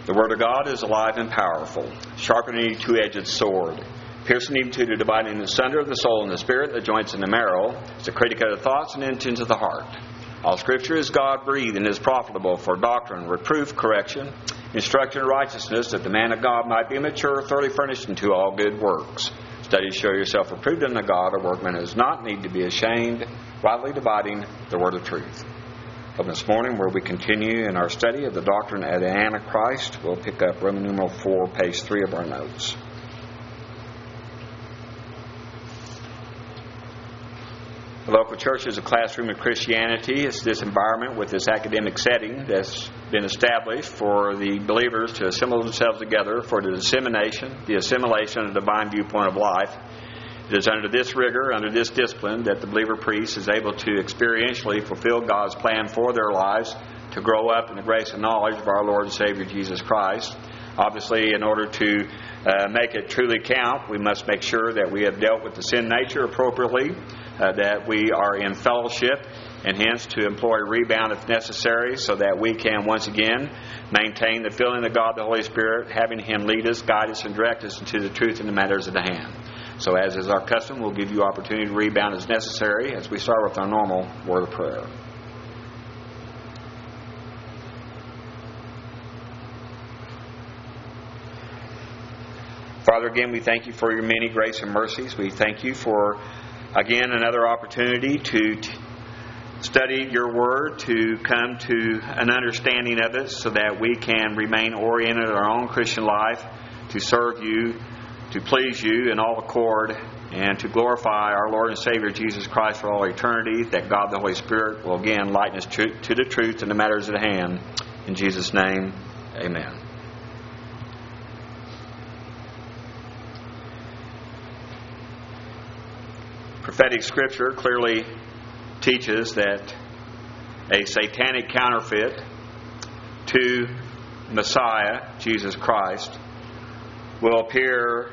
The Word of God is alive and powerful, sharper than any two-edged sword, piercing even to the dividing asunder of the soul and the spirit, the joints and the marrow. It's a critic of the thoughts and intentions of the heart. All Scripture is God-breathed and is profitable for doctrine, reproof, correction, instruction in righteousness, that the man of God might be mature, thoroughly furnished unto all good works. Study to show yourself approved unto God, a workman who does not need to be ashamed, rightly dividing the word of truth. From this morning, where we continue in our study of the doctrine of the Antichrist, we'll pick up Roman numeral 4, page 3 of our notes. The local church is a classroom of Christianity. It's this environment with this academic setting that's been established for the believers to assemble themselves together for the dissemination, the assimilation of the divine viewpoint of life. It is under this rigor, under this discipline, that the believer priest is able to experientially fulfill God's plan for their lives, to grow up in the grace and knowledge of our Lord and Savior Jesus Christ. Obviously, in order to make it truly count, we must make sure that we have dealt with the sin nature appropriately, that we are in fellowship, and hence to employ rebound if necessary, so that we can once again maintain the filling of God the Holy Spirit, having Him lead us, guide us, and direct us into the truth in the matters of the hand. So as is our custom, we'll give you opportunity to rebound as necessary as we start with our normal word of prayer. Father, again, we thank you for your many grace and mercies. We thank you for, again, another opportunity to study your word, to come to an understanding of it so that we can remain oriented in our own Christian life, to serve you, to please you in all accord, and to glorify our Lord and Savior Jesus Christ for all eternity, that God the Holy Spirit will again lighten us to the truth in the matters at hand. In Jesus' name, amen. Prophetic Scripture clearly teaches that a satanic counterfeit to Messiah, Jesus Christ, will appear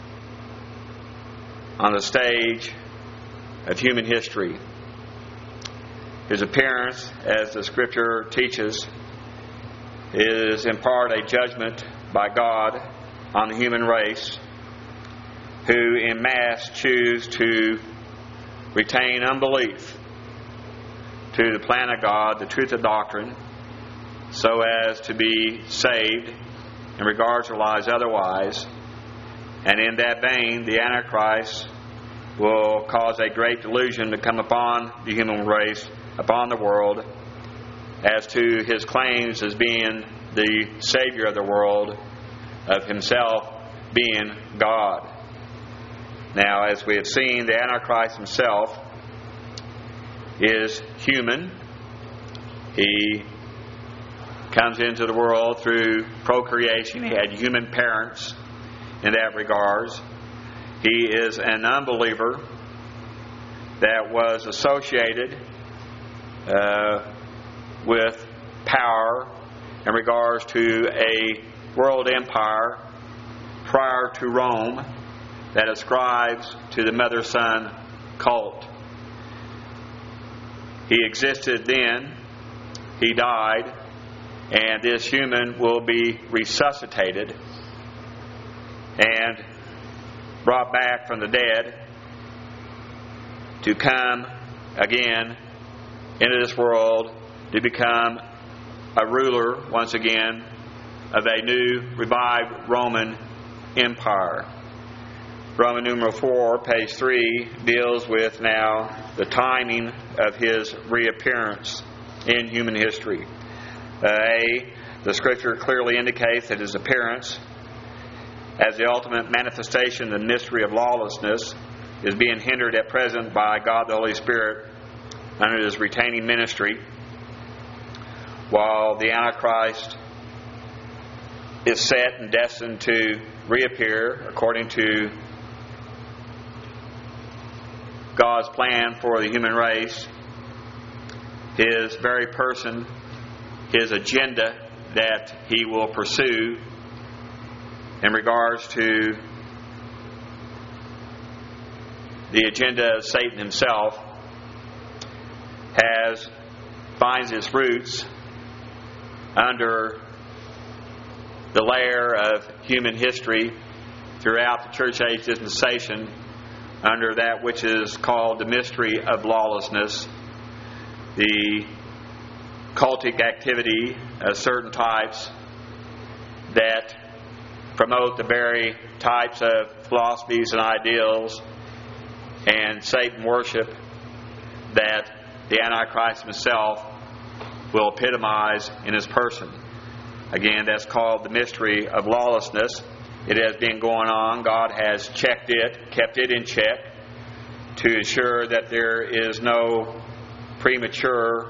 on the stage of human history. His appearance, as the Scripture teaches, is in part a judgment by God on the human race, who en masse choose to retain unbelief to the plan of God, the truth of doctrine, so as to be saved in regards to their lives otherwise. And in that vein, the Antichrist will cause a great delusion to come upon the human race, upon the world, as to his claims as being the Savior of the world, of himself being God. Now, as we have seen, the Antichrist himself is human. He comes into the world through procreation. He had human parents in that regards. He is an unbeliever that was associated with power in regards to a world empire prior to Rome that ascribes to the mother-son cult. He existed then, he died, and this human will be resuscitated and brought back from the dead to come again into this world to become a ruler once again of a new revived Roman Empire. Roman numeral 4, page 3, deals with now the timing of his reappearance in human history. The Scripture clearly indicates that his appearance as the ultimate manifestation of the mystery of lawlessness is being hindered at present by God the Holy Spirit under his retaining ministry, while the Antichrist is set and destined to reappear according to God's plan for the human race. His very person, his agenda that he will pursue in regards to the agenda of Satan himself finds its roots under the layer of human history throughout the church age dispensation under that which is called the mystery of lawlessness, the cultic activity of certain types that promote the very types of philosophies and ideals and Satan worship that the Antichrist himself will epitomize in his person. Again, that's called the mystery of lawlessness. It has been going on. God has checked it, kept it in check to ensure that there is no premature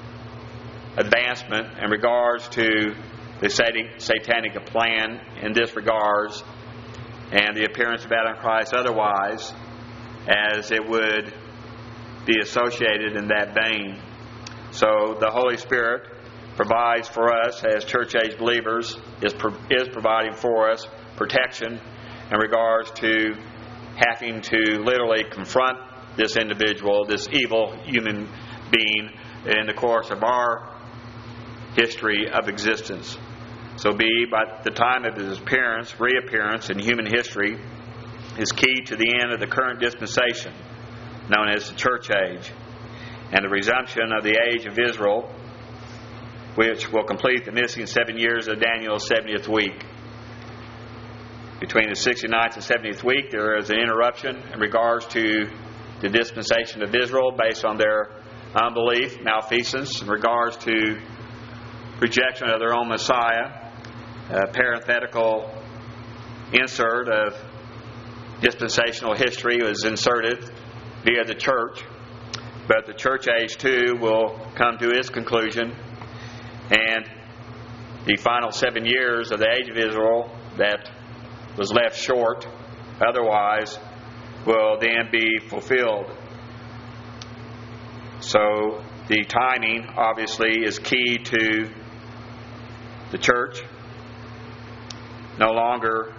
advancement in regards to the satanic plan in this regards and the appearance of Antichrist otherwise, as it would be associated in that vein. So the Holy Spirit provides for us as church age believers, is providing for us protection in regards to having to literally confront this individual, this evil human being, in the course of our history of existence. So by the time of his reappearance in human history is key to the end of the current dispensation, known as the church age, and the resumption of the age of Israel, which will complete the missing 7 years of Daniel's 70th week. Between the 69th and 70th week, there is an interruption in regards to the dispensation of Israel based on their unbelief, malfeasance, in regards to rejection of their own Messiah. A parenthetical insert of dispensational history was inserted via the church, but the church age too will come to its conclusion, and the final 7 years of the age of Israel that was left short otherwise will then be fulfilled. So the timing obviously is key to the church no longer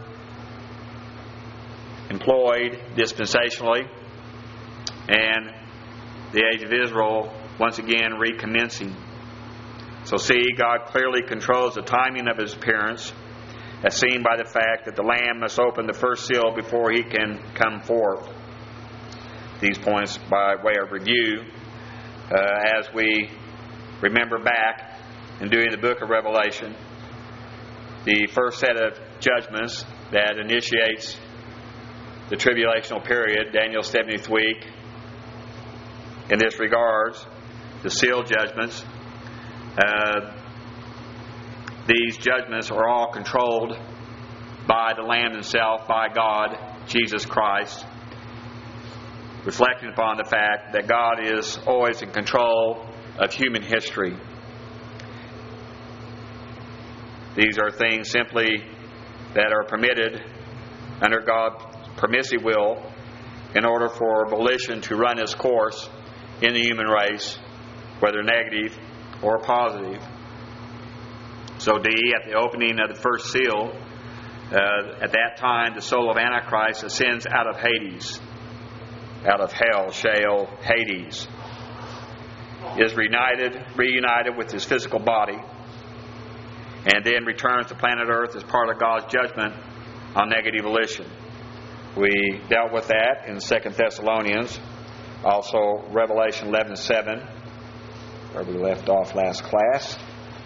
employed dispensationally, and the age of Israel once again recommencing. So see, God clearly controls the timing of his appearance, as seen by the fact that the Lamb must open the first seal before he can come forth. These points by way of review as we remember back in doing the book of Revelation, the first set of judgments that initiates the tribulational period, Daniel's 70th week. In this regards, the seal judgments, these judgments are all controlled by the Lamb himself, by God, Jesus Christ, reflecting upon the fact that God is always in control of human history. These are things simply that are permitted under God's permissive will in order for volition to run its course in the human race, whether negative or positive. So D, at the opening of the first seal, at that time the soul of Antichrist ascends out of Hades, out of hell, Sheol, Hades, is reunited with his physical body, and then returns to planet Earth as part of God's judgment on negative volition. We dealt with that in 2 Thessalonians, also Revelation 11:7, where we left off last class.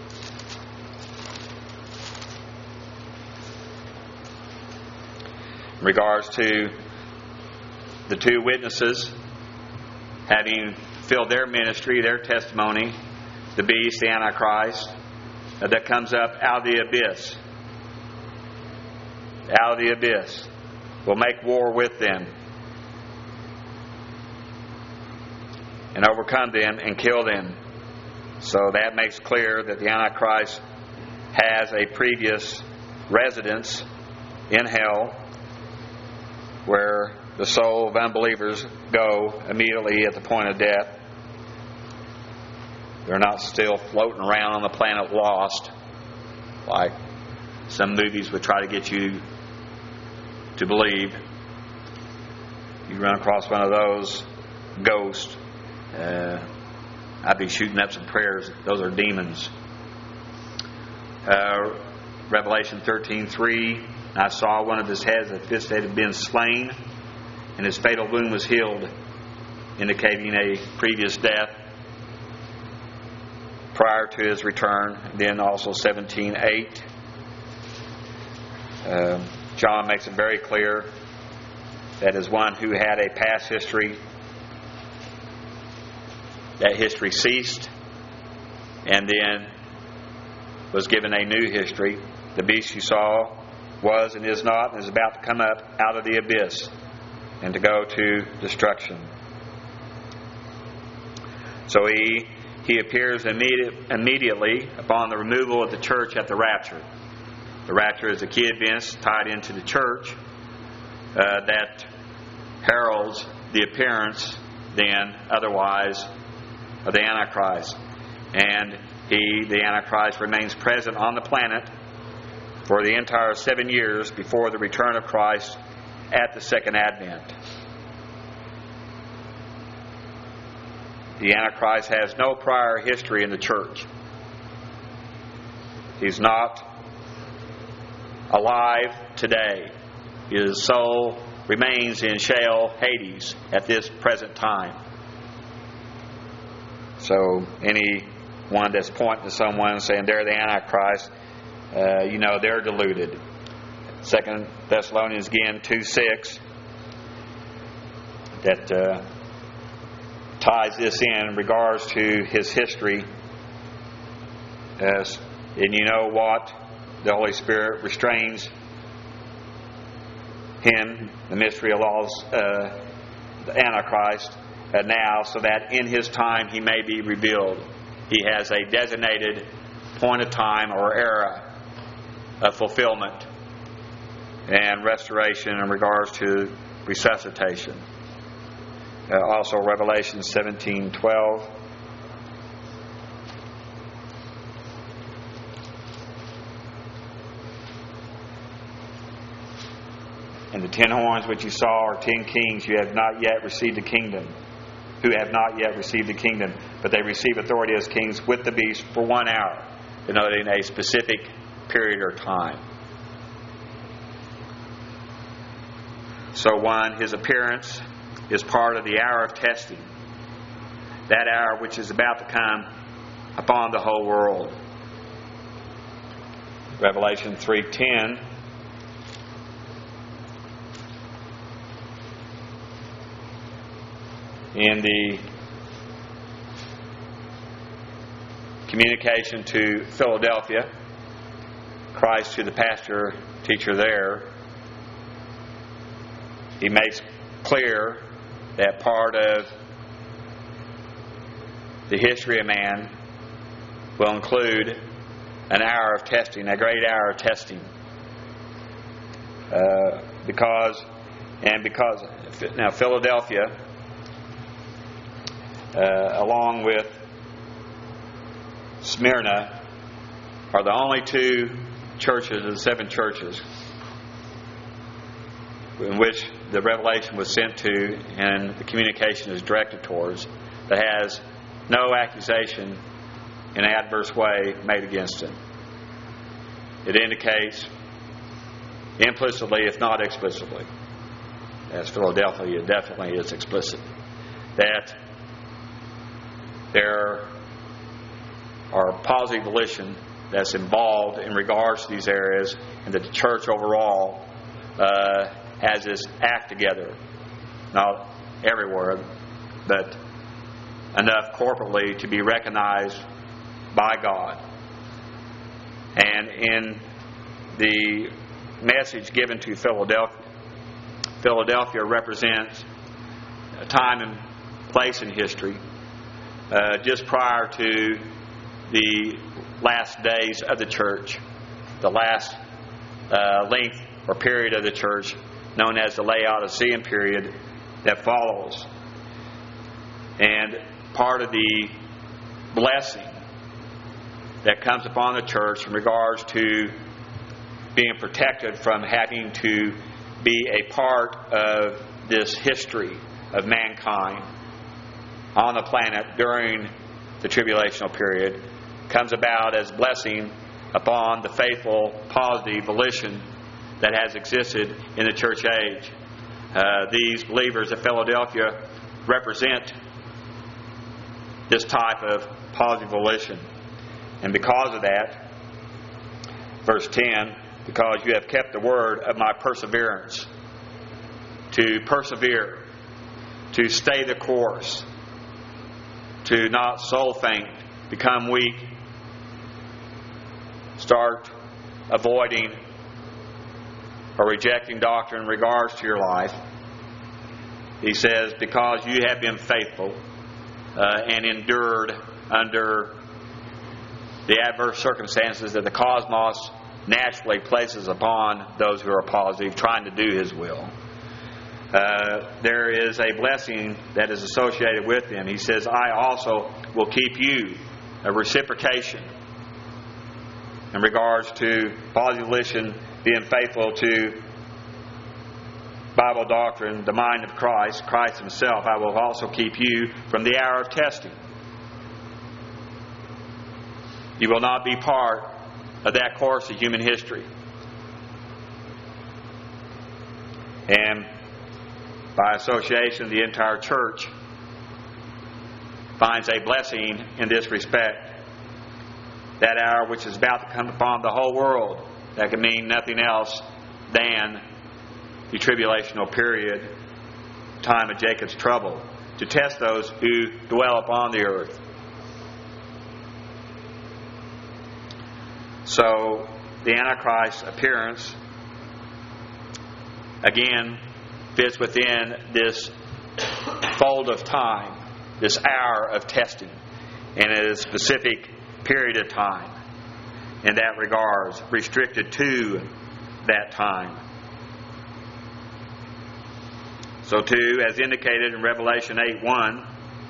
In regards to the two witnesses having filled their ministry, their testimony, the beast, the Antichrist, that comes up out of the abyss. Out of the abyss. Will make war with them and overcome them and kill them. So that makes clear that the Antichrist has a previous residence in hell, where the soul of unbelievers go immediately at the point of death. They're not still floating around on the planet lost, like some movies would try to get you to believe. You run across one of those ghosts, I'd be shooting up some prayers. Those are demons. Revelation 13:3, I saw one of his heads that this had been slain, and his fatal wound was healed, indicating a previous death prior to his return. Then also 17:8, John makes it very clear that as one who had a past history, that history ceased and then was given a new history. The beast you saw was and is not and is about to come up out of the abyss and to go to destruction. So he appears immediately upon the removal of the church at the rapture. The rapture is a key event tied into the church that heralds the appearance then otherwise of the Antichrist. And the Antichrist, remains present on the planet for the entire 7 years before the return of Christ at the second advent. The Antichrist has no prior history in the church. He's not alive today. His soul remains in Sheol, Hades, at this present time. So anyone that's pointing to someone saying they're the Antichrist, they're deluded. 2 Thessalonians again 2:6 that ties this in regards to his history. And you know what? The Holy Spirit restrains him, the mystery of the Antichrist, now, so that in his time he may be revealed. He has a designated point of time or era of fulfillment and restoration in regards to resuscitation. Also Revelation 17:12. And the 10 horns which you saw are 10 kings who have not yet received the kingdom. But they receive authority as kings with the beast for 1 hour, denoting a specific period or time. So his appearance is part of the hour of testing. That hour which is about to come upon the whole world. Revelation 3:10. In the communication to Philadelphia, Christ to the pastor teacher there, he makes clear that part of the history of man will include an hour of testing, a great hour of testing. Because now Philadelphia, along with Smyrna, are the only 2 churches of the 7 churches in which the revelation was sent to and the communication is directed towards, that has no accusation in an adverse way made against it. It indicates implicitly, if not explicitly, as Philadelphia definitely is explicit, that there are positive volition that's involved in regards to these areas, and that the church overall has this act together, not everywhere, but enough corporately to be recognized by God. And in the message given to Philadelphia represents a time and place in history just prior to the last days of the church, the last length or period of the church, known as the Laodicean period, that follows. And part of the blessing that comes upon the church in regards to being protected from having to be a part of this history of mankind on the planet during the tribulational period comes about as blessing upon the faithful, positive volition that has existed in the church age. These believers at Philadelphia represent this type of positive volition. And because of that, verse 10, because you have kept the word of my perseverance. To persevere, to stay the course, to not soul faint, become weak, start avoiding or rejecting doctrine in regards to your life. He says, because you have been faithful and endured under the adverse circumstances that the cosmos naturally places upon those who are positive, trying to do His will. There is a blessing that is associated with them. He says, I also will keep you, a reciprocation in regards to positive volition, being faithful to Bible doctrine, the mind of Christ, Christ Himself. I will also keep you from the hour of testing. You will not be part of that course of human history. And by association, the entire church finds a blessing in this respect. That hour which is about to come upon the whole world, that can mean nothing else than the tribulational period, time of Jacob's trouble, to test those who dwell upon the earth. So, the Antichrist's appearance, again, fits within this fold of time, this hour of testing, in a specific period of time. In that regards, restricted to that time. So too, as indicated in Revelation 8:1,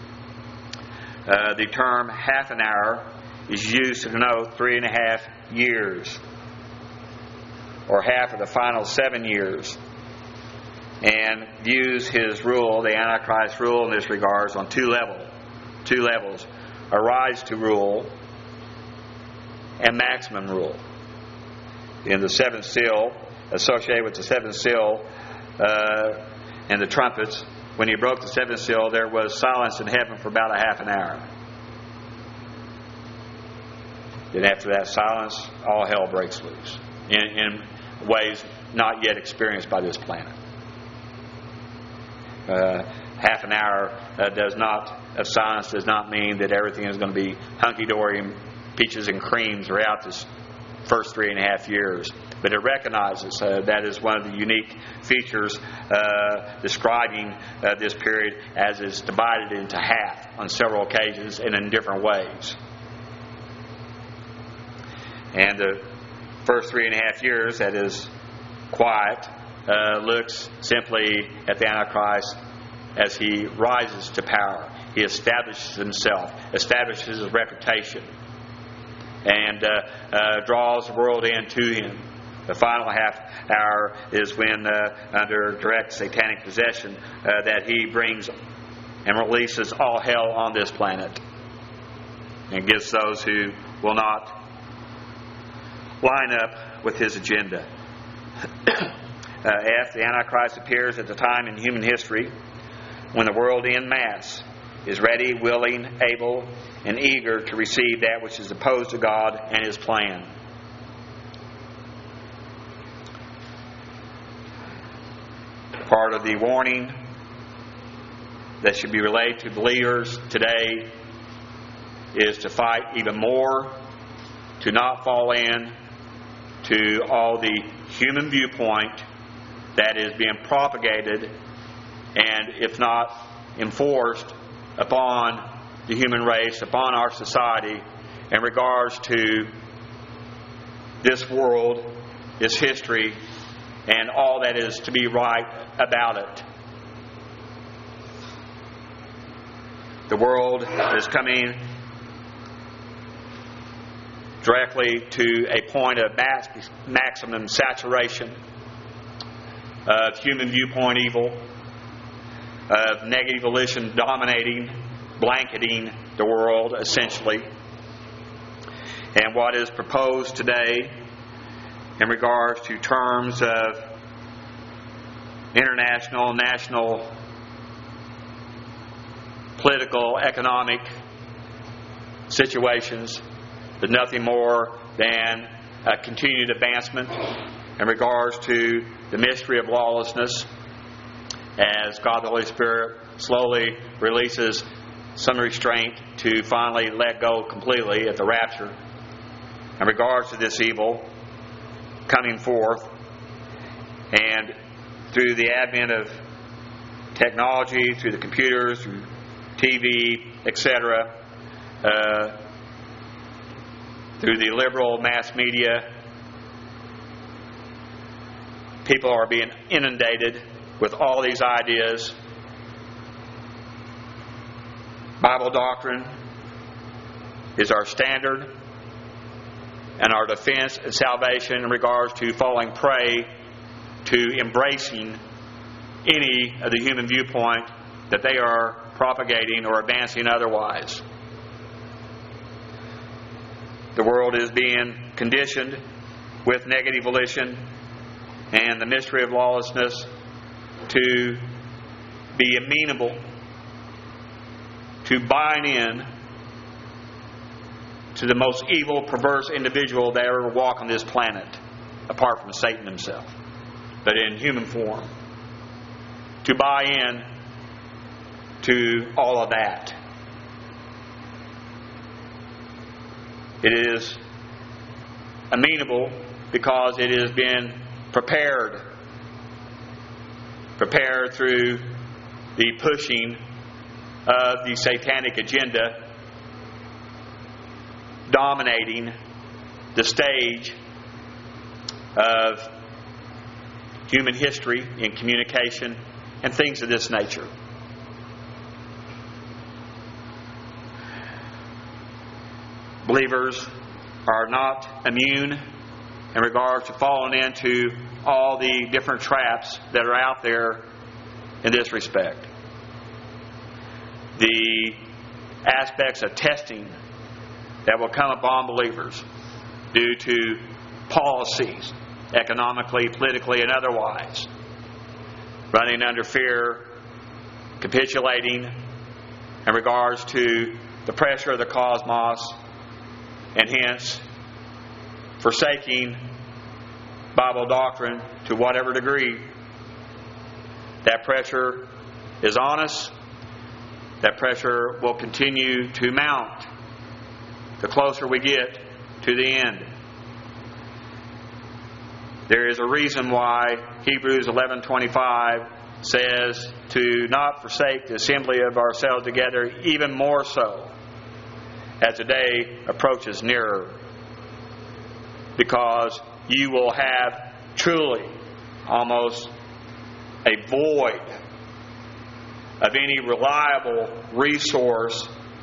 the term half an hour is used to denote 3.5 years, or half of the final 7 years, and views his rule, the Antichrist rule in this regards, on two levels: a rise to rule and maximum rule. In the seventh seal, associated with the seventh seal and the trumpets, when he broke the seventh seal, there was silence in heaven for about a half an hour. Then after that silence, all hell breaks loose in ways not yet experienced by this planet. Half an hour of silence does not mean that everything is going to be hunky-dory and peaches and cream throughout this first 3.5 years. But it recognizes that is one of the unique features describing this period, as it's divided into half on several occasions and in different ways. And the first 3.5 years, that is quiet, looks simply at the Antichrist as he rises to power. He establishes himself, establishes his reputation, and draws the world into him. The final half hour is when, under direct satanic possession, that he brings and releases all hell on this planet, and gives those who will not line up with his agenda. F, the Antichrist appears at the time in human history when the world en masse is ready, willing, able, and eager to receive that which is opposed to God and His plan. Part of the warning that should be relayed to believers today is to fight even more, to not fall in to all the human viewpoint that is being propagated and, if not enforced, upon the human race, upon our society, in regards to this world, this history, and all that is to be right about it. The world is coming directly to a point of maximum saturation of human viewpoint evil, of negative volition dominating, blanketing the world, essentially. And what is proposed today in regards to terms of international, national, political, economic situations is nothing more than a continued advancement in regards to the mystery of lawlessness, as God the Holy Spirit slowly releases some restraint to finally let go completely at the rapture in regards to this evil coming forth. And through the advent of technology, through the computers, through TV, etc., through the liberal mass media, people are being inundated with all these ideas. Bible doctrine is our standard and our defense and salvation in regards to falling prey to embracing any of the human viewpoint that they are propagating or advancing otherwise. The world is being conditioned with negative volition and the mystery of lawlessness to be amenable to buying in to the most evil, perverse individual that ever walked on this planet, apart from Satan himself, but in human form. To buy in to all of that. It is amenable because it has been prepared through the pushing of the satanic agenda dominating the stage of human history in communication and things of this nature. Believers are not immune in regards to falling into all the different traps that are out there in this respect. The aspects of testing that will come upon believers due to policies, economically, politically, and otherwise, running under fear, capitulating in regards to the pressure of the cosmos, and hence forsaking Bible doctrine to whatever degree. That pressure is on us. That pressure will continue to mount the closer we get to the end. There is a reason why Hebrews 11:25 says to not forsake the assembly of ourselves together, even more so as the day approaches nearer. Because you will have truly almost a void of any reliable resource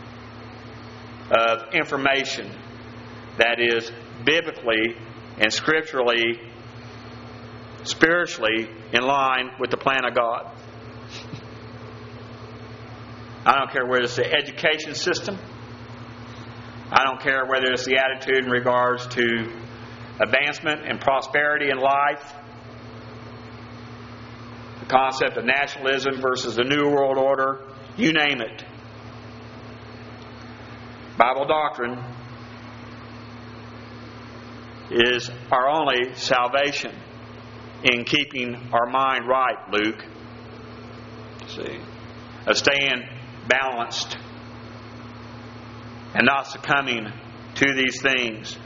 of information that is biblically and scripturally, spiritually in line with the plan of God. I don't care whether it's the education system. I don't care whether it's the attitude in regards to advancement and prosperity in life. The concept of nationalism versus the New World Order. You name it. Bible doctrine is our only salvation in keeping our mind right, Luke. See, of staying balanced and not succumbing to these things.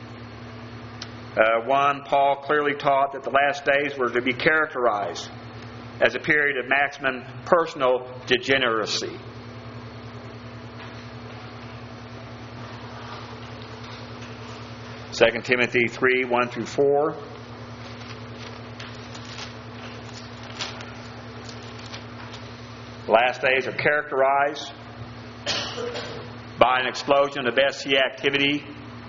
Paul clearly taught that the last days were to be characterized as a period of maximum personal degeneracy. Second Timothy 3:1-4. The last days are characterized by an explosion of SC activity.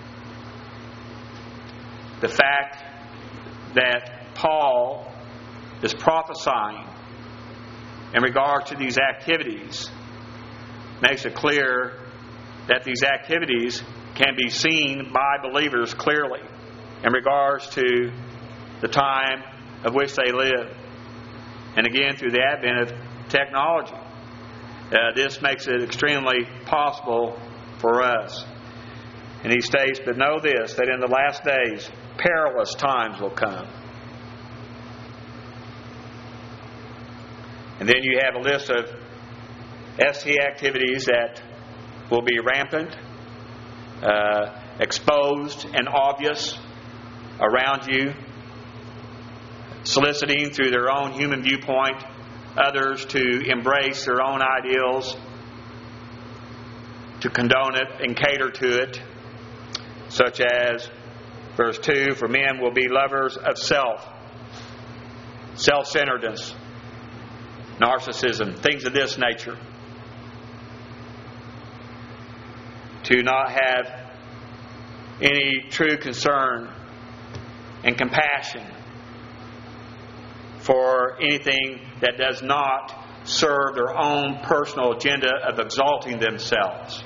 The fact that Paul is prophesying in regard to these activities makes it clear that these activities can be seen by believers clearly in regards to the time of which they live. And again, through the advent of technology, this makes it extremely possible for us. And he states, "But know this, that in the last days perilous times will come." And then you have a list of ST activities that will be rampant, exposed and obvious around you, soliciting through their own human viewpoint others to embrace their own ideals, to condone it and cater to it, such as verse 2, "For men will be lovers of self," self-centeredness, narcissism, things of this nature. To not have any true concern and compassion for anything that does not serve their own personal agenda of exalting themselves.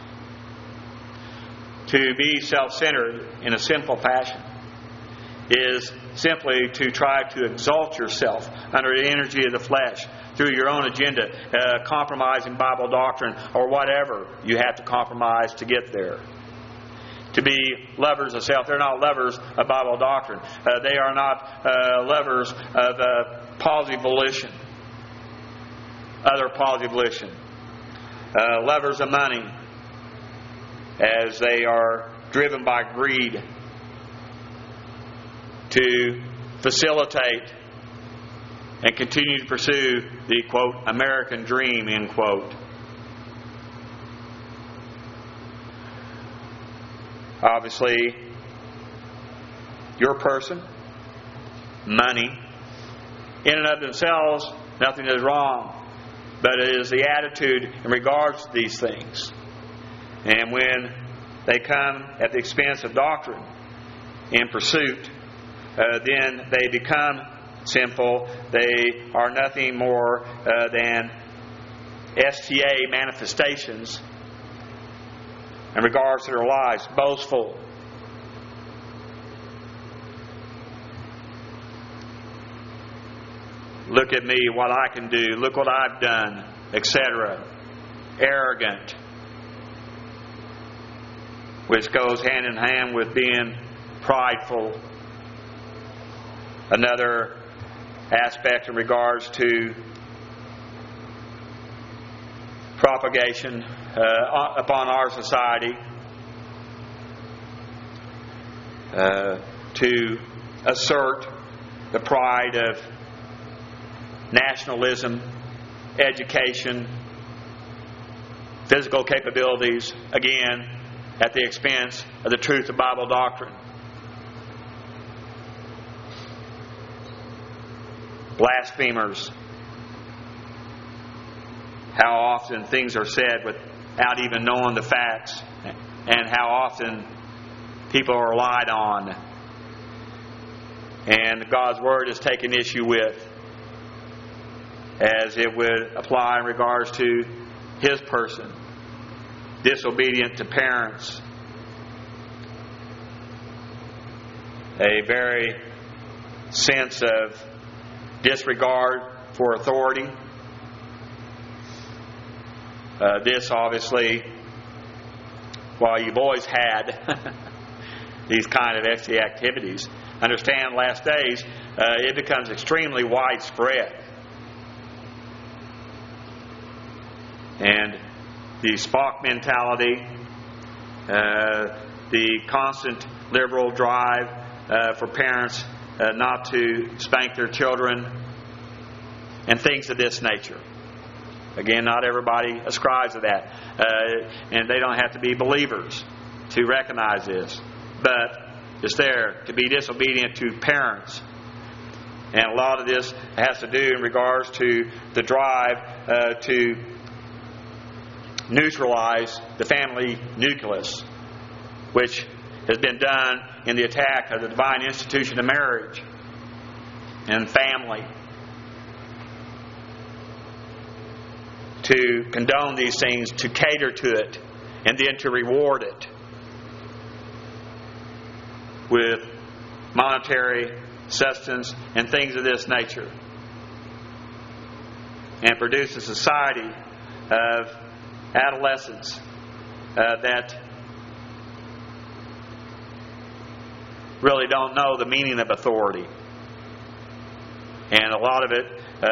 To be self-centered in a sinful fashion is simply to try to exalt yourself under the energy of the flesh through your own agenda, compromising Bible doctrine or whatever you have to compromise to get there. To be lovers of self. They're not lovers of Bible doctrine. They are not lovers of positive volition, other positive volition. Lovers of money, as they are driven by greed to facilitate and continue to pursue the, quote, American dream, end quote. Obviously, your person, money, in and of themselves, nothing is wrong. But it is the attitude in regards to these things. And when they come at the expense of doctrine in pursuit, then they become sinful. They are nothing more than STA manifestations in regards to their lives, boastful. Look at me, what I can do. Look what I've done, etc. Arrogant, which goes hand in hand with being prideful. Another aspect in regards to propagation upon our society, to assert the pride of nationalism, education, physical capabilities, again, at the expense of the truth of Bible doctrine. Blasphemers. How often things are said without even knowing the facts, and how often people are lied on, and God's Word is taken issue with, as it would apply in regards to His person. Disobedient to parents. A very sense of disregard for authority. This obviously, while you've always had these kind of ST activities, understand last days it becomes extremely widespread. And the Spock mentality, the constant liberal drive for parents not to spank their children, and things of this nature. Again, not everybody ascribes to that. And they don't have to be believers to recognize this. But it's there to be disobedient to parents. And a lot of this has to do in regards to the drive to neutralize the family nucleus, which has been done in the attack of the divine institution of marriage and family. To condone these things, to cater to it, and then to reward it. with monetary substance and things of this nature, and produce a society of adolescents that really don't know the meaning of authority. And a lot of it,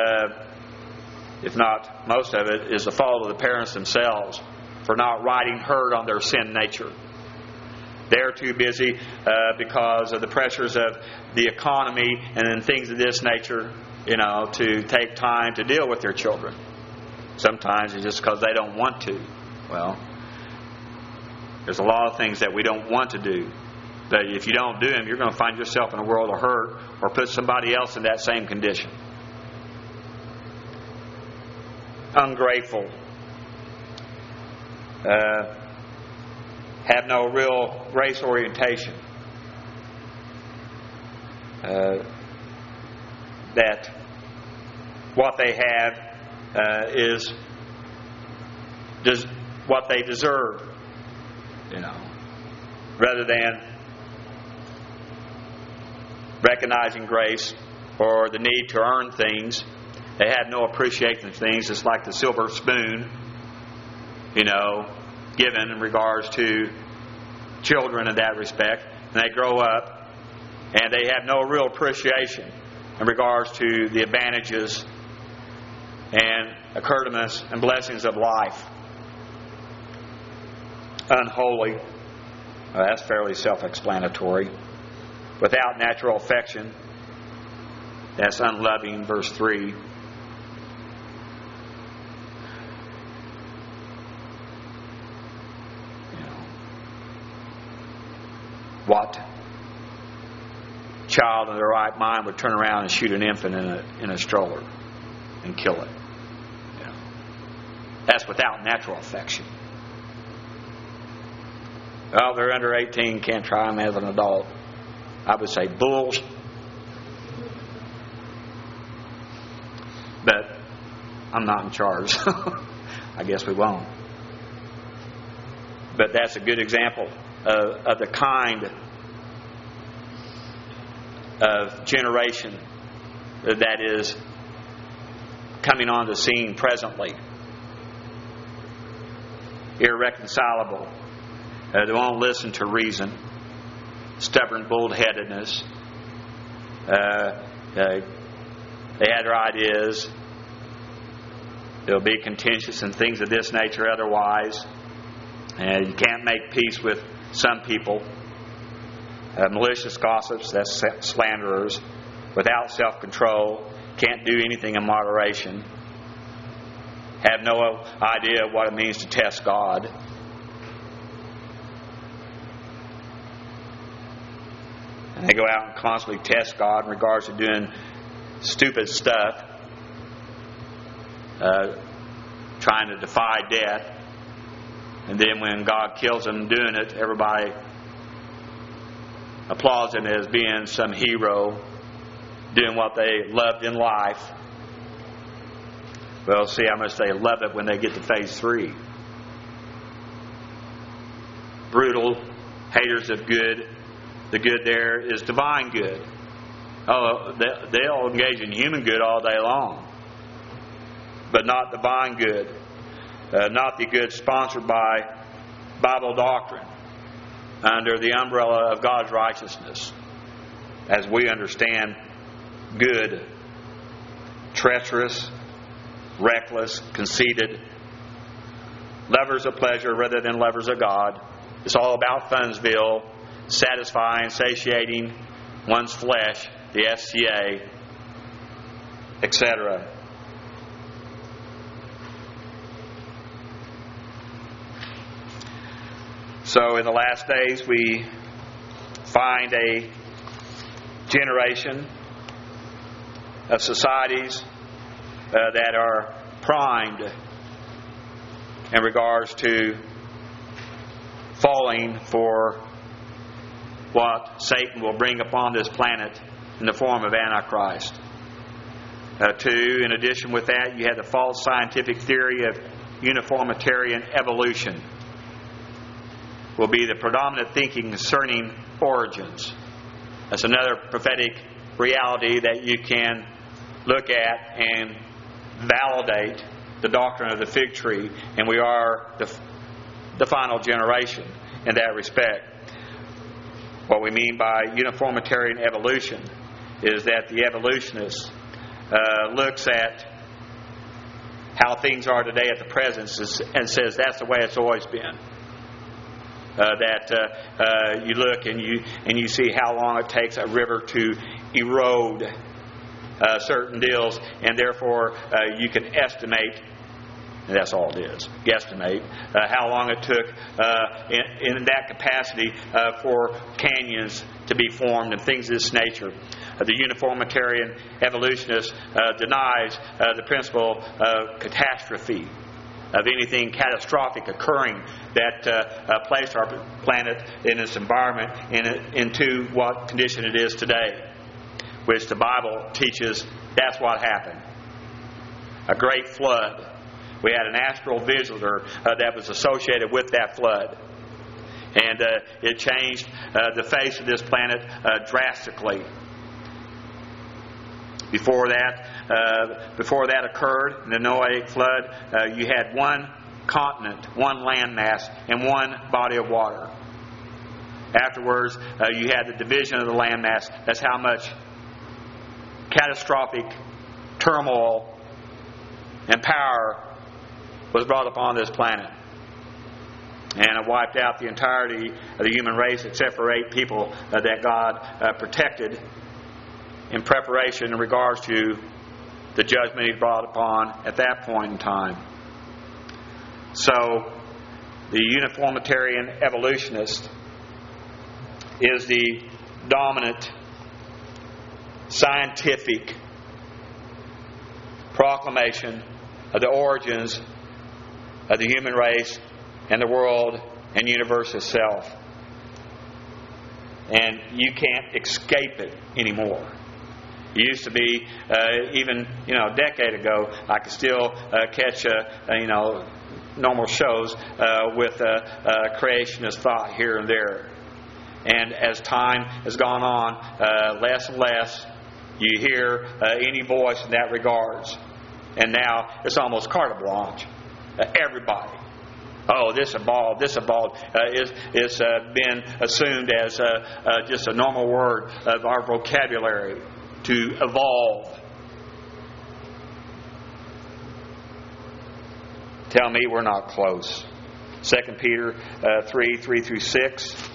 if not most of it, is the fault of the parents themselves for not riding herd on their sin nature. They're too busy because of the pressures of the economy and then things of this nature, to take time to deal with their children. Sometimes it's just because they don't want to. Well, there's a lot of things that we don't want to do. But if you don't do them, you're going to find yourself in a world of hurt or put somebody else in that same condition. Ungrateful. Have no real race orientation. That what they have is what they deserve, rather than recognizing grace or the need to earn things. They have no appreciation of things. It's like the silver spoon, given in regards to children in that respect. And they grow up and they have no real appreciation in regards to the advantages and accoutrements and blessings of life. Unholy. That's fairly self-explanatory. Without natural affection. That's unloving, verse 3. What child in their right mind would turn around and shoot an infant in a stroller and kill it? That's without natural affection. Well, they're under 18, can't try them as an adult. I would say bulls. But I'm not in charge. I guess we won't. But that's a good example of the kind of generation that is coming on the scene presently. Irreconcilable. They won't listen to reason. Stubborn bull-headedness. They had their ideas. They'll be contentious and things of this nature otherwise. You can't make peace with some people. Malicious gossips, that's slanderers. Without self-control. Can't do anything in moderation. Have no idea what it means to test God. And they go out and constantly test God in regards to doing stupid stuff. Trying to defy death. And then when God kills them doing it, everybody applauds him as being some hero, doing what they loved in life. Well, see how much they love it when they get to phase 3. Brutal, haters of good. The good there is divine good. Oh, they'll engage in human good all day long, but not divine good. Not the good sponsored by Bible doctrine under the umbrella of God's righteousness. As we understand good, treacherous, reckless, conceited, lovers of pleasure rather than lovers of God. It's all about Funsville, satisfying, satiating one's flesh, the FCA, etc. So in the last days we find a generation of societies that are primed in regards to falling for what Satan will bring upon this planet in the form of Antichrist. In addition with that, you have the false scientific theory of uniformitarian evolution will be the predominant thinking concerning origins. That's another prophetic reality that you can look at and validate the doctrine of the fig tree, and we are the final generation in that respect. What we mean by uniformitarian evolution is that the evolutionist looks at how things are today at the present and says that's the way it's always been. You look and you see how long it takes a river to erode certain deals, and therefore you can estimate, and that's all it is, guesstimate, how long it took in that capacity for canyons to be formed and things of this nature. The uniformitarian evolutionist denies the principle of catastrophe, of anything catastrophic occurring that placed our planet in its environment into what condition it is today, which the Bible teaches that's what happened. A great flood. We had an astral visitor that was associated with that flood. And it changed the face of this planet drastically. Before that occurred, in the Noahic flood, you had one continent, one landmass, and one body of water. Afterwards, you had the division of the landmass. That's how much catastrophic turmoil and power was brought upon this planet. And it wiped out the entirety of the human race except for 8 people that God protected in preparation in regards to the judgment He brought upon at that point in time. So, the uniformitarian evolutionist is the dominant scientific proclamation of the origins of the human race and the world and universe itself. And you can't escape it anymore. It used to be, even a decade ago, I could still catch normal shows with creationist thought here and there. And as time has gone on, less and less you hear any voice in that regards. And now it's almost carte blanche. Everybody. Oh, this evolved is been assumed as just a normal word of our vocabulary, to evolve. Tell me we're not close. 2 Peter 3:3-6.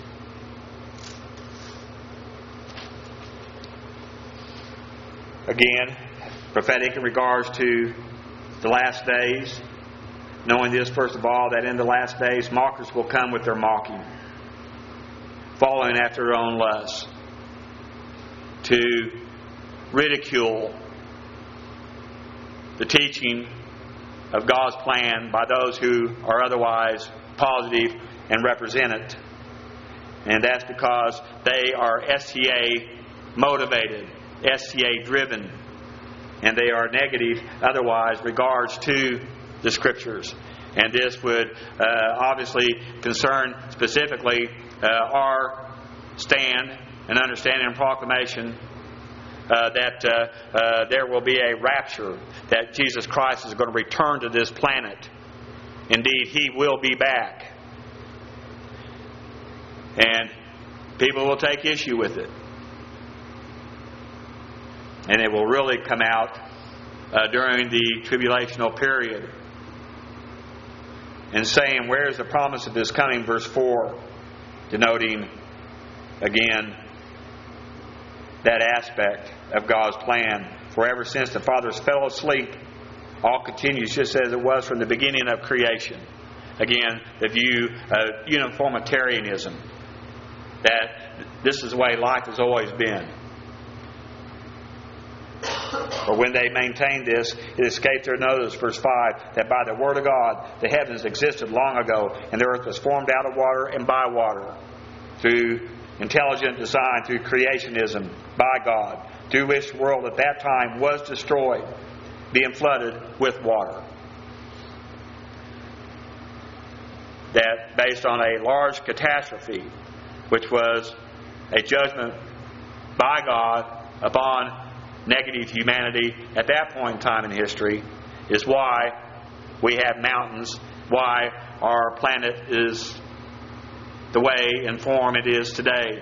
Again, prophetic in regards to the last days. Knowing this, first of all, that in the last days mockers will come with their mocking, following after their own lusts, to ridicule the teaching of God's plan by those who are otherwise positive and represent it. And that's because they are STA motivated, STA driven, and they are negative otherwise regards to the Scriptures. And this would obviously concern specifically our stand and understanding and proclamation that there will be a rapture, that Jesus Christ is going to return to this planet. Indeed, He will be back. And people will take issue with it. And it will really come out during the tribulational period. And saying, where is the promise of His coming? Verse 4, denoting again that aspect of God's plan. For ever since the fathers fell asleep, all continues just as it was from the beginning of creation. Again, the view of uniformitarianism, that this is the way life has always been. For when they maintained this, it escaped their notice, verse 5, that by the word of God the heavens existed long ago, and the earth was formed out of water and by water, through intelligent design, through creationism, by God, through which the world at that time was destroyed, being flooded with water. That based on a large catastrophe, which was a judgment by God upon negative humanity at that point in time in history is why we have mountains, why our planet is the way and form it is today.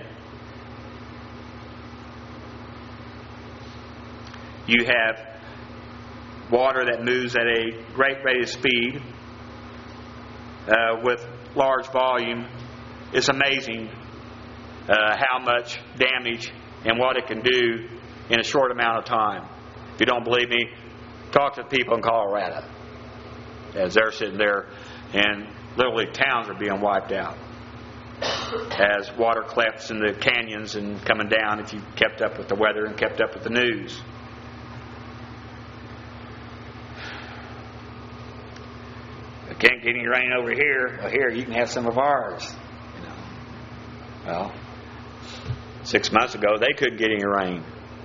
You have water that moves at a great rate of speed with large volume. It's amazing how much damage and what it can do in a short amount of time. If you don't believe me, talk to people in Colorado as they're sitting there and literally towns are being wiped out as water collects in the canyons and coming down, if you kept up with the weather and kept up with the news. Can't get any rain over here. Well, here you can have some of ours. Well, 6 months ago they couldn't get any rain,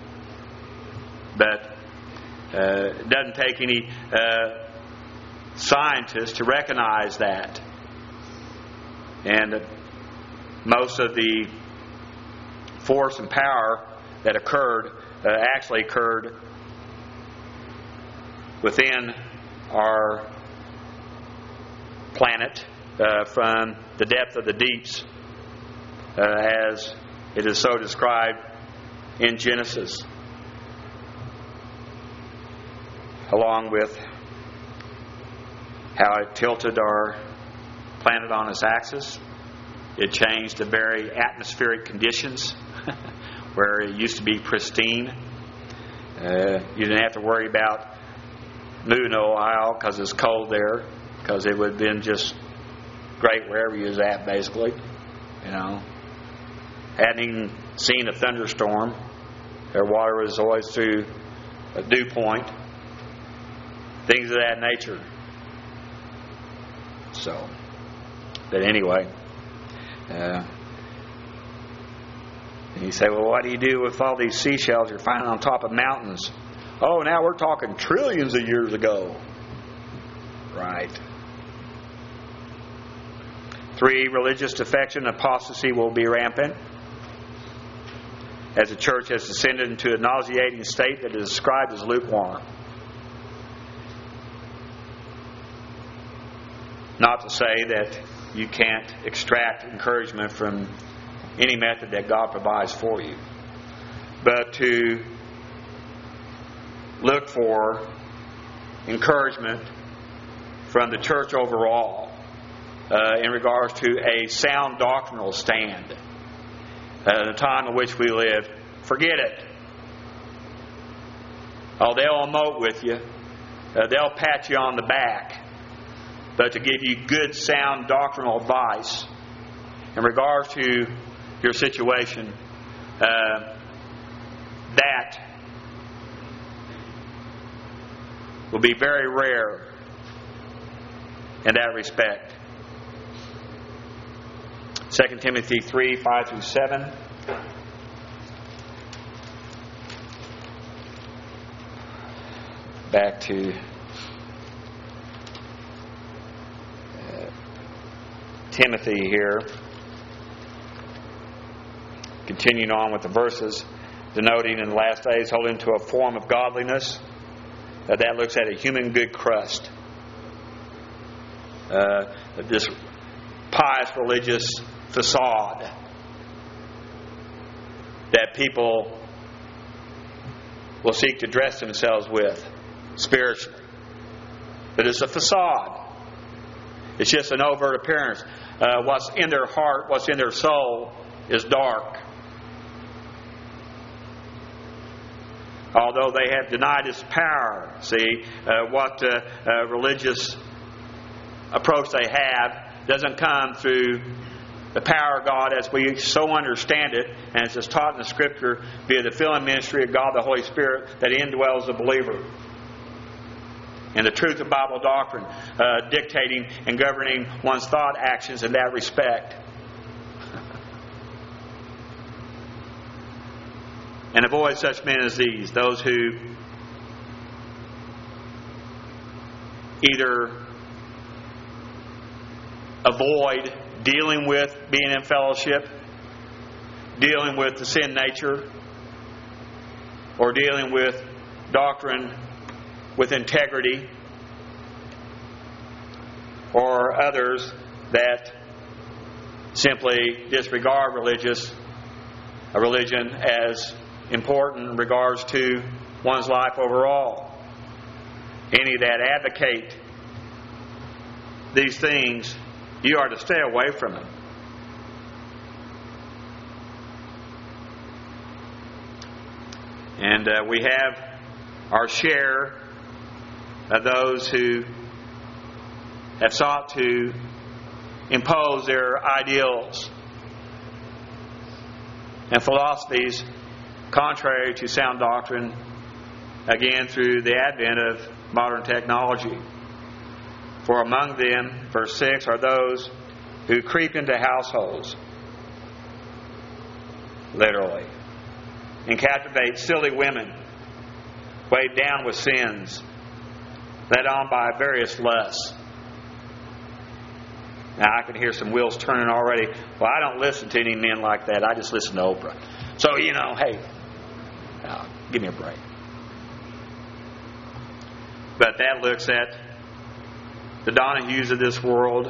but it doesn't take any scientists to recognize that. And most of the force and power that occurred actually occurred within our planet from the depth of the deeps, as it is so described in Genesis, along with how it tilted our planet on its axis. It changed the very atmospheric conditions where it used to be pristine. You didn't have to worry about moving to Ohio because it's cold there, because it would have been just great wherever you was at, basically. Hadn't even seen a thunderstorm. Their water was always through a dew point. Things of that nature. So, but anyway, you say, well, what do you do with all these seashells you're finding on top of mountains? Oh, now we're talking trillions of years ago. Right. 3, religious defection and apostasy will be rampant as the church has descended into a nauseating state that is described as lukewarm. Not to say that you can't extract encouragement from any method that God provides for you, but to look for encouragement from the church overall in regards to a sound doctrinal stand. The time in which we live, forget it. Oh, they'll emote with you. They'll pat you on the back. But to give you good, sound doctrinal advice in regards to your situation, that will be very rare in that respect. 2 Timothy 3, 5 through 7. Back to Timothy here. Continuing on with the verses, denoting in the last days holding to a form of godliness. That looks at a human good crust. This pious religious facade that people will seek to dress themselves with spiritually. But it's a facade. It's just an overt appearance. What's in their heart, what's in their soul is dark. Although they have denied its power. See, what religious approach they have doesn't come through the power of God as we so understand it, and as it's taught in the Scripture via the filling ministry of God the Holy Spirit that indwells the believer. And the truth of Bible doctrine dictating and governing one's thought actions in that respect. And avoid such men as these, those who either avoid dealing with being in fellowship, dealing with the sin nature, or dealing with doctrine with integrity, or others that simply disregard a religion as important in regards to one's life overall. Any that advocate these things, you are to stay away from them. And we have our share of those who have sought to impose their ideals and philosophies contrary to sound doctrine, again through the advent of modern technology. For among them, verse 6, are those who creep into households, literally, and captivate silly women, weighed down with sins, led on by various lusts. Now, I can hear some wheels turning already. Well, I don't listen to any men like that. I just listen to Oprah. So, hey, give me a break. But that looks at the Donahues of this world,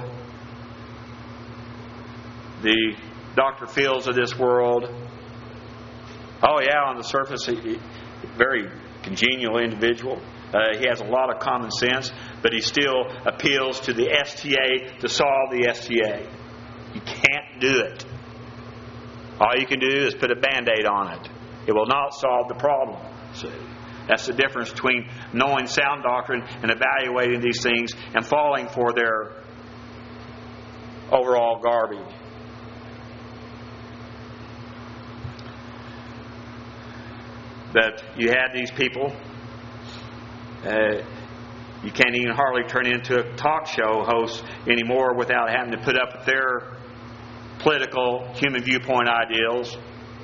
the Dr. Fields of this world. Oh, yeah, on the surface, very congenial individual. He has a lot of common sense, but he still appeals to the STA to solve the STA. You can't do it. All you can do is put a Band-Aid on it. It will not solve the problem. See? That's the difference between knowing sound doctrine and evaluating these things and falling for their overall garbage. But you have these people, you can't even hardly turn into a talk show host anymore without having to put up with their political, human viewpoint ideals.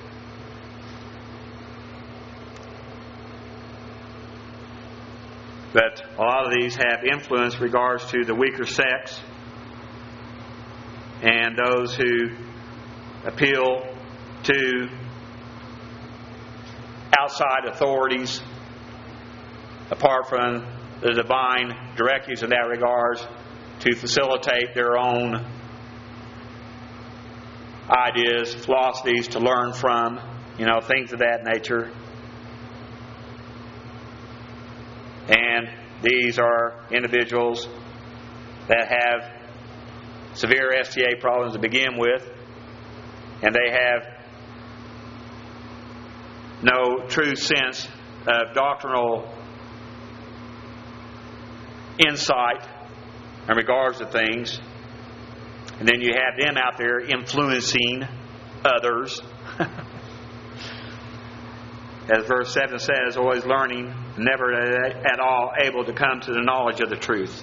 But a lot of these have influence in regards to the weaker sex and those who appeal to outside authorities apart from the divine directives in that regards to facilitate their own ideas, philosophies to learn from, things of that nature. And these are individuals that have severe STA problems to begin with, and they have no true sense of doctrinal insight in regards to things. And then you have them out there influencing others. As verse 7 says, always learning, never at all able to come to the knowledge of the truth.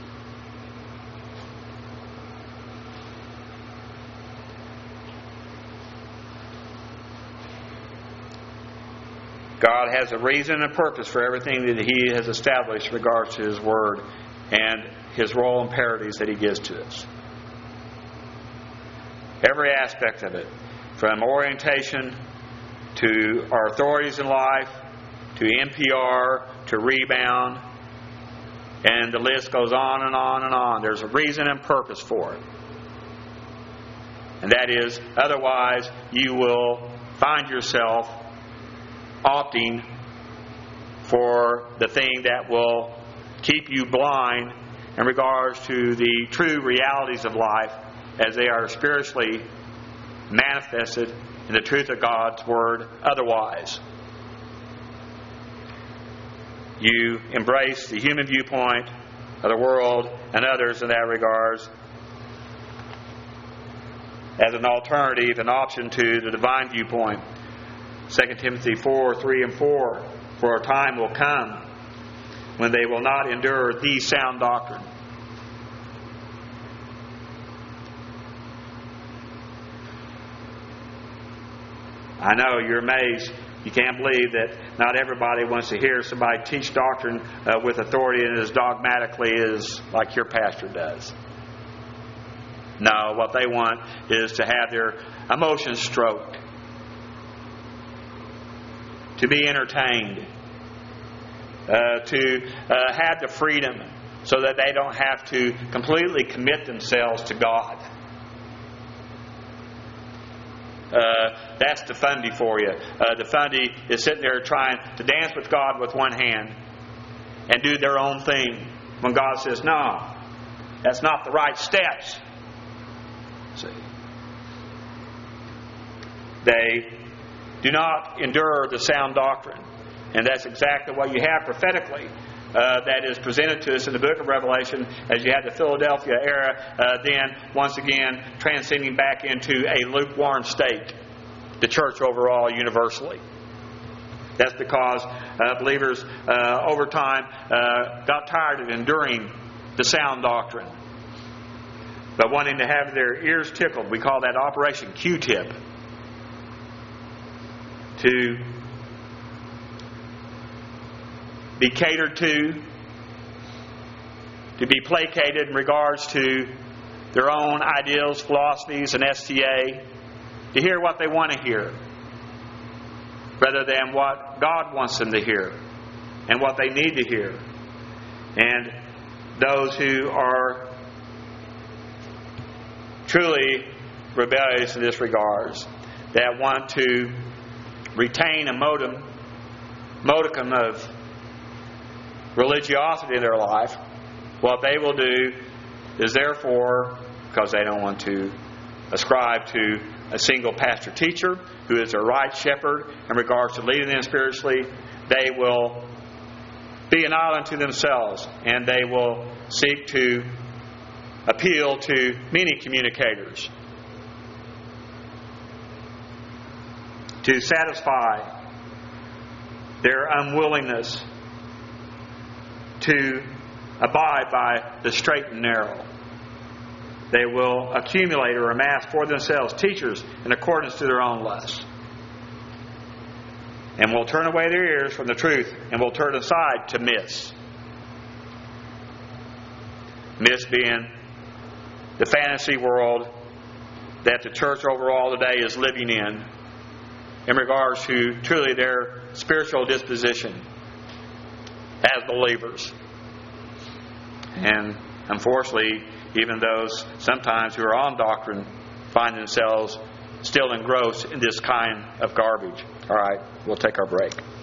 God has a reason and purpose for everything that He has established in regards to His Word and His role and imperatives that He gives to us. Every aspect of it, from orientation to our authorities in life, to NPR, to rebound, and the list goes on and on and on. There's a reason and purpose for it. And that is, otherwise you will find yourself opting for the thing that will keep you blind in regards to the true realities of life as they are spiritually manifested in the truth of God's Word otherwise. You embrace the human viewpoint of the world and others in that regards as an alternative, an option to the divine viewpoint. 2 Timothy 4:3 and 4. For a time will come when they will not endure the sound doctrine. I know you're amazed. You can't believe that not everybody wants to hear somebody teach doctrine with authority and as dogmatically as like your pastor does. No, what they want is to have their emotions stroked. to be entertained, to have the freedom so that they don't have to completely commit themselves to God. That's the fundy for you. The fundy is sitting there trying to dance with God with one hand and do their own thing when God says, no, that's not the right steps. See? They do not endure the sound doctrine. And that's exactly what you have prophetically that is presented to us in the book of Revelation as you have the Philadelphia era, then once again transcending back into a lukewarm state, the church overall universally. That's because believers over time got tired of enduring the sound doctrine, but wanting to have their ears tickled. We call that Operation Q-tip. To be catered to be placated in regards to their own ideals, philosophies, and STA, to hear what they want to hear, rather than what God wants them to hear and what they need to hear. And those who are truly rebellious in this regards, that want to retain a modicum of religiosity in their life, what they will do is therefore, because they don't want to ascribe to a single pastor teacher who is a right shepherd in regards to leading them spiritually, they will be an island to themselves, and they will seek to appeal to many communicators to satisfy their unwillingness to abide by the straight and narrow. They will accumulate or amass for themselves teachers in accordance to their own lusts, and will turn away their ears from the truth, and will turn aside to myths. Myths being the fantasy world that the church overall today is living in regards to truly their spiritual disposition as believers. And unfortunately, even those sometimes who are on doctrine find themselves still engrossed in this kind of garbage. All right, we'll take our break.